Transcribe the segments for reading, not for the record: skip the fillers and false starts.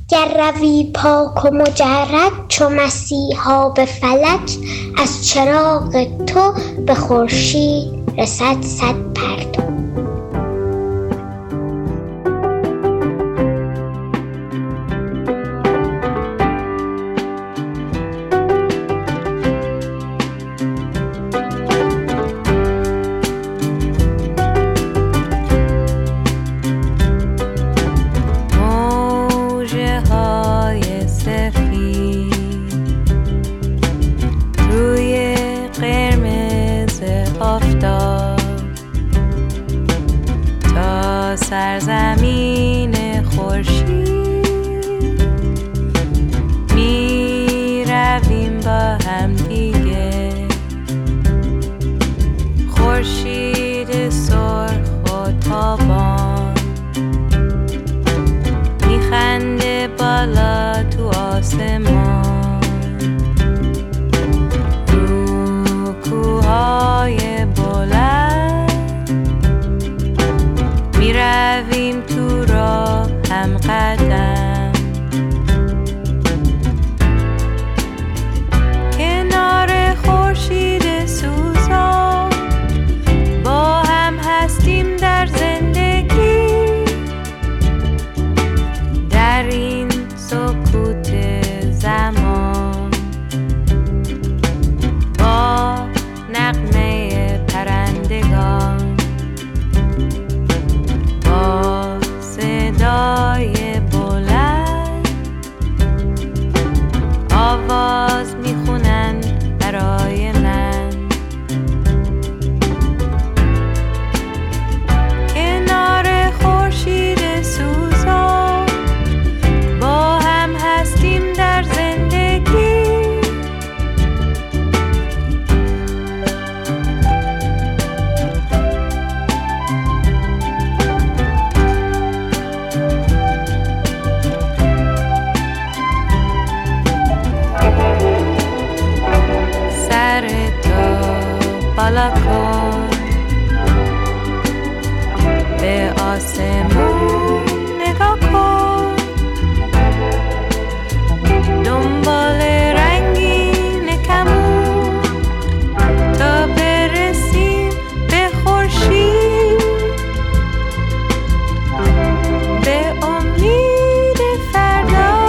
گر روی پاک و مجرد چو مسیحا به فلک، از چراغ تو به خورشید رسد صد پرتو. سرزمین خورشید می رویم با هم دیگه، خورشید سرخ و تابان می خنده بالا تو آسمان، رو کوههای بلند می رویم تو راه هم قدم، کنار خورشید سوزان با هم هستیم در زندگی، در این سکوت زمان با نغمه پرندگان، با صدای بلند آواز میخونن برای من، کنار خورشید سوزان با هم هستیم در زندگی، بالا کن به آسمون نگاه کن، دنبال رنگین کمون تا برسیم به خورشید، به امید فردا.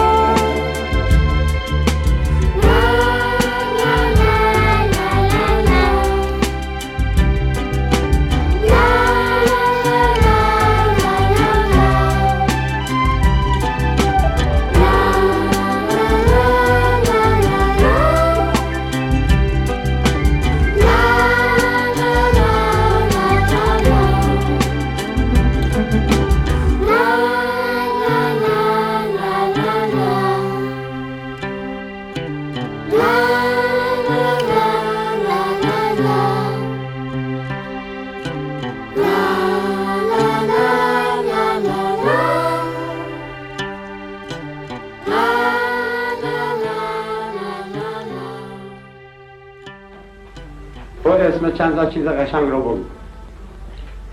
اسم چند تا چیز قشنگ رو بگو.